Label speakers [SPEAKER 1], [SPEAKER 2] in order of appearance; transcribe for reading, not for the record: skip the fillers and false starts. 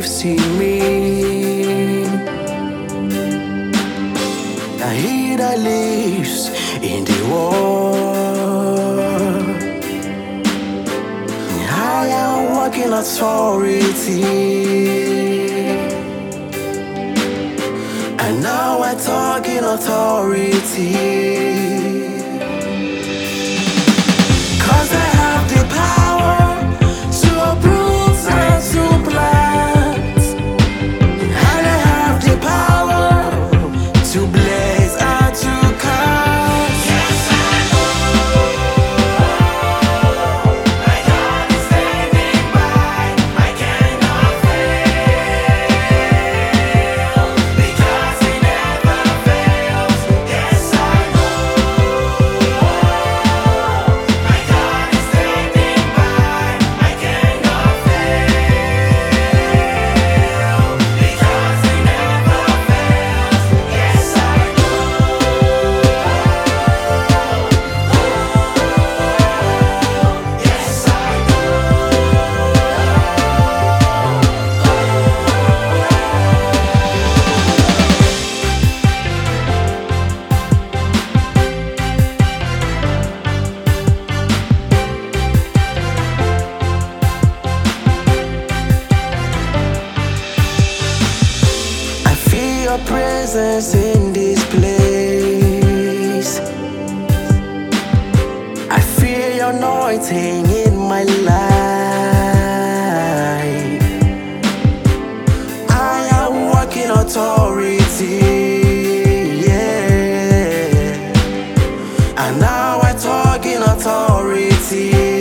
[SPEAKER 1] lives in me. He that lives in the world, I am walking authority, and now I talk in authority. Your presence in this place, I feel your anointing in my life. I am walking authority, yeah, and now I talk in authority.